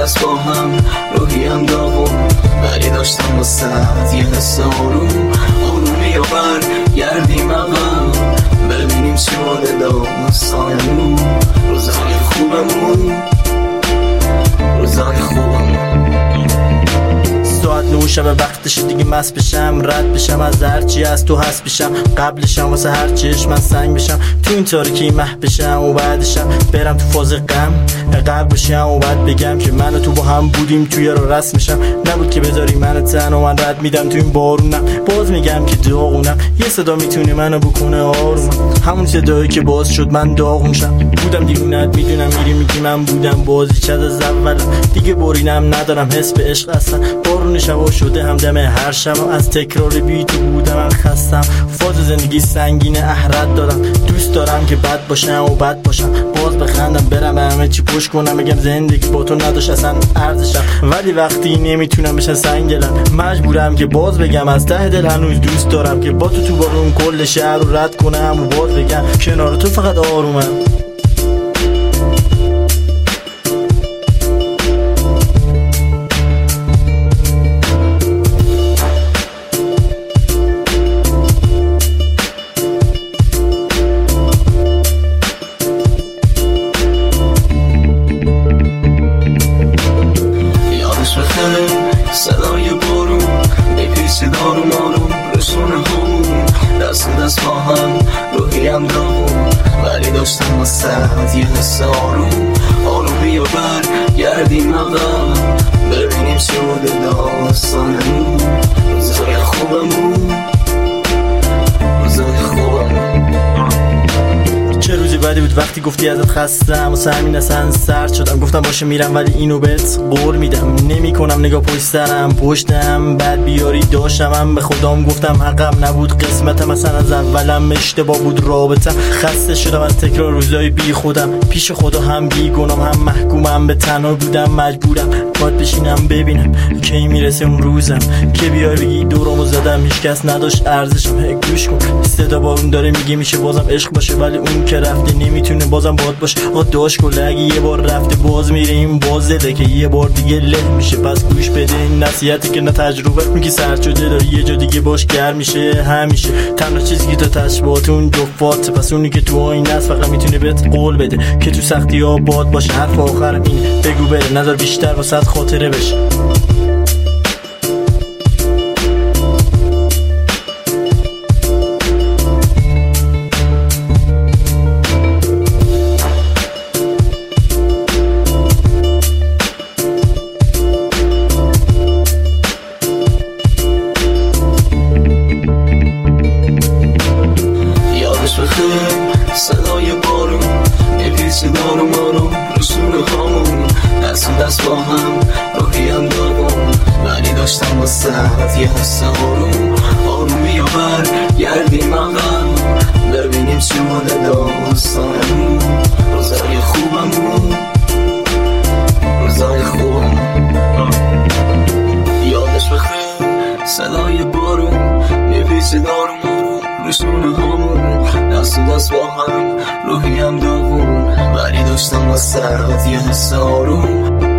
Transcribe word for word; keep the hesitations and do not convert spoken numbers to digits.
دست با هم روحیم داغون، ولی داشتم با سرد یه حس آروم. آرومی و بر گردیم عقب، ببینیم چی بوده داستانمون. روزای خوبمون، روزای خوبمون. ساعت نه شب وقتش دیگه مست بشم، رد بشم از هرچی از تو هست بشم. قبلشم واسه هر چیش من سنگ بشم، تو این تاریکی مح بشم و بعدشم برم تو فاز غم قلب بشم و بعد بگم که من و تو با هم بودیم توی رو رسمشم. نبود که بذاری من تن و من رد میدم تو این بارونم. باز میگم که داغونم، یه صدا میتونه منو بکنه آروم. همون صدایی که باز شد من داغون شم. بودم دیوونت میدونم، میری میگی من بودم بازی چد از اولم. دیگه برینم ندارم حس به عشق اصلا. بارون شبا شده همدم هر شب، از تکرار بی تو بودم من خستم. فاز زندگی سنگین احرت دارم، دوست دارم که بد باشم و بد باشم. باز بخندم برم همه چی پشت کنم، بگم زندگی با تو نداشت اصلا ارزشم. ولی وقتی نمیتونم بشن سنگ دلم، مجبورم که باز بگم از ته دل هنوز دوست دارم. که با تو تو بارون کل شهر رو رد کنم و باز بگم کنار تو فقط آرومم. صدای بارون میپیسی دارم آروم، رسونه همون دست دست با هم روحیم داغون، ولی داشتم با سرد یه حس آروم. آرومی و بر گردیم عقب، ببینیم چی بوده داستانمون. روزای خوبمون، روزای خوبمون. چه روزی بعدی بود وقتی گفتی ازت خستم، واسه همین اصلا سرد شدم. گفتم باشه میرم ولی اینو بهت قول میدم نمی کنم نگاه پشت سرم پشتم. بعد بیاری داشتم هم به خدام گفتم حقم نبود قسمتم، اصلا از اولم اشتباه بود رابطم. خسته شدم از تکرار روزای بی خودم، پیش خدا هم بی گنام هم محکومم به تنها بودم. مجبورم باید بشینم ببینم کی میرسه اون روزم که بیای بگی دورمو زدم هیچ کس نداشت ارزشم. گوش کن صدا بارون داره میگه میشه بازم عشق باشه، ولی اون که رفته نمیتونه بازم باد باشه. آ داش کله اگه یه بار رفته باز میره این بازه که یه بار دیگه له میشه. پس گوش بده این نصیحتی که نه تجربه میگی سرد شده داری یه جا دیگه باش گرم میشه. همیشه تنها چیزی که تو تشبیهات اون جفات، پس اونی که تو آینه است فقط میتونه بهت قول بده که تو سختی ها باد باشه. حرف آخرم اینه بگو بره نظر بیشتر واسه خاطره بشه. صدای بارون میپیسی دارم آروم، رسونه همون دست دست با هم روحیم داغون، ولی داشتم با سرد یه حس آروم. آرومی و بر گردیم عقب، ببینیم چی بوده داستانمون. روزای خوبمون، روزای خوبمون. یادش بخیر صدای بارون میپیسی دارم آروم، رسونه همون دست دست با هم روحیم داغون، ولی داشتم با سرد یه حس آروم.